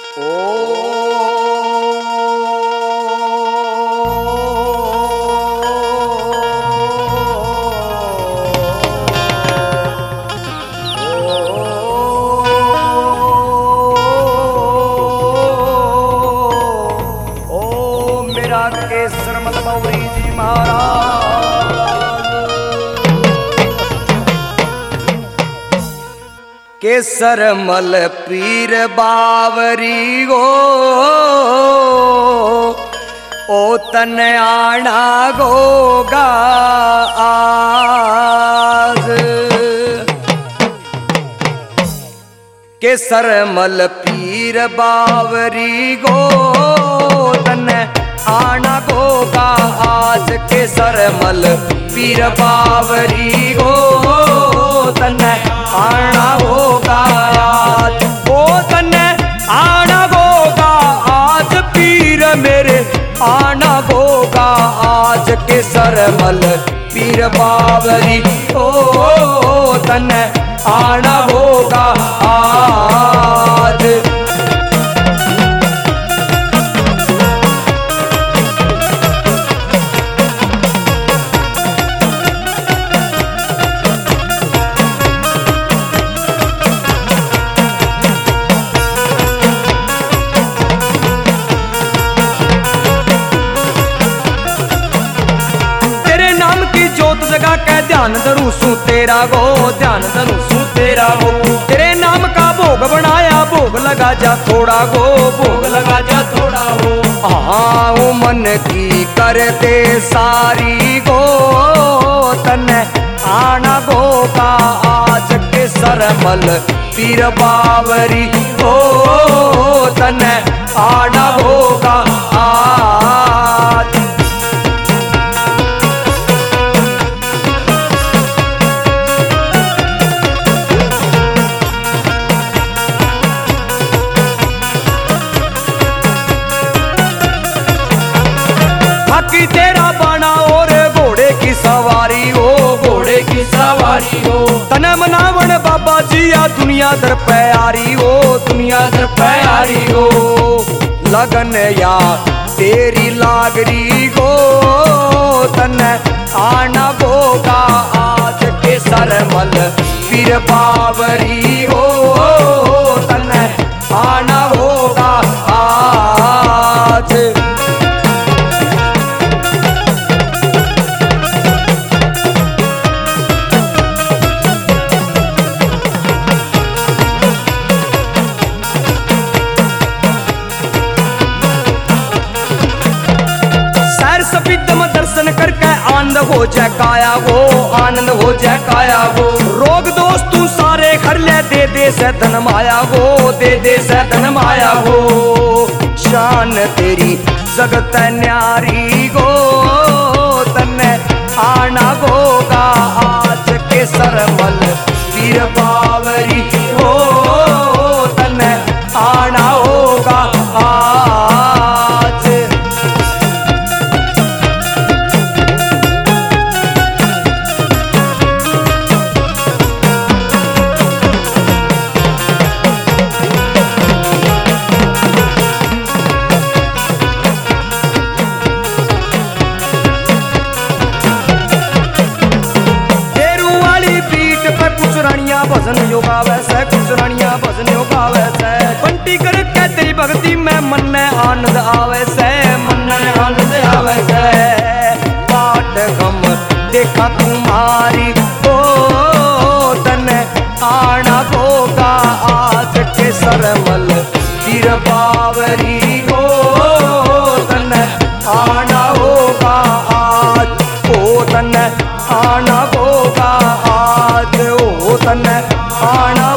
केसर मल बावरी जी महाराज। केसर मल पीर बावरी गो ओ तन आना गोगा आज। केसर मल पीर बावरी गो तन आना गोगा आज। केसर मल पीर बावरी गो तन आना गोगा आज। ओ तन आना गोगा आज पीर मेरे आना गोगा आज। केसर मल पीर बावरी ओ तन आना गोगा आज। जगा के ध्यान धरूं सू तेरा गो, ध्यान धरूं सू तेरा गो। तेरे नाम का भोग बनाया, भोग लगा जा थोड़ा गो, भोग लगा जा थोड़ा हो। हाँ मन की करते सारी गो तन आना गोगा आज। केसर मल पीर बावरी गो तन आना गोगा आज। बाकी तेरा बाना और घोड़े की सवारी हो, घोड़े की सवारी हो। तन मनावन बाबा जी आ दुनिया दर प्यारी हो, दुनिया दर प्यारी हो। लगन या तेरी लागरी गो तन आना गोगा आज। केसर मल पीर बावरी हो तन आना गोगा आज। दर्शन करके आनंद हो जाए काया वो, आनंद हो जाए काया वो। रोग दोस्त तू सारे घर ले दे दे से धन माया वो, दे दे से धन माया वो। शान तेरी जगत न्यारी गो तन आना गोगा आज। केसर मल पीर बावरी हो तन आना होगा आज। भजन योगा वैसे कुछ रानिया भजन योगा वैसे। बंटी करके तेरी भक्ति में मन में आनंद आवे से, मन में आनंद आवे से। पाठ गम देखा तुम्हारी ओ तन आना गोगा आज। केसर मल पीर बावरी हो तन आना होगा आज। ओ तन आना गोगा आज, ओ तन आना